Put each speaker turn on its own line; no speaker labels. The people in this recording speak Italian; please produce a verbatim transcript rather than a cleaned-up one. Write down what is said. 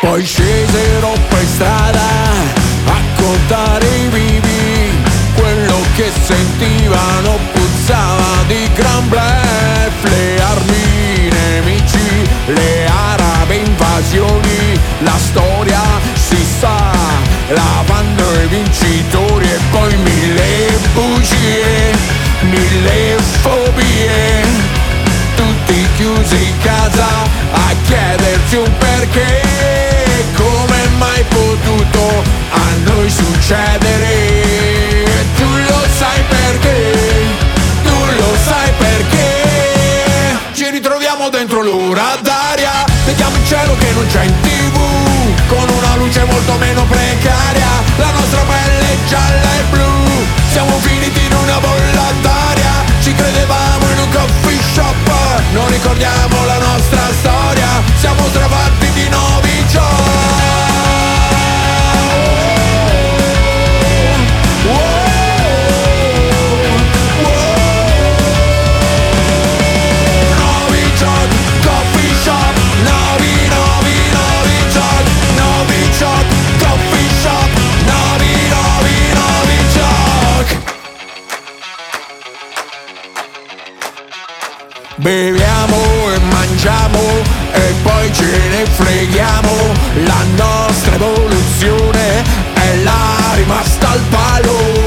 Poi scesero per strada a contare i vivi, quello che sentivano puzzava di gran bluff. Le armi, i nemici, le arabe invasioni, la storia si sa, la fanno i vincitori. E poi mille bugie, mille fobie, tutti chiusi in casa a chiedersi un perché. Come mai potuto a noi succedere? Tu lo sai perché, tu lo sai perché. Ci ritroviamo dentro l'ora d'aria, vediamo il cielo che non c'è in tv, con una luce molto meno precaria, la nostra pelle è gialla e blu. Siamo finiti in una bolla d'aria, ci credevamo in un coffee shop, non ricordiamo la nostra storia, siamo stravati di nuovi giochi. Beviamo e mangiamo e poi ce ne freghiamo, la nostra evoluzione è là rimasta al palo.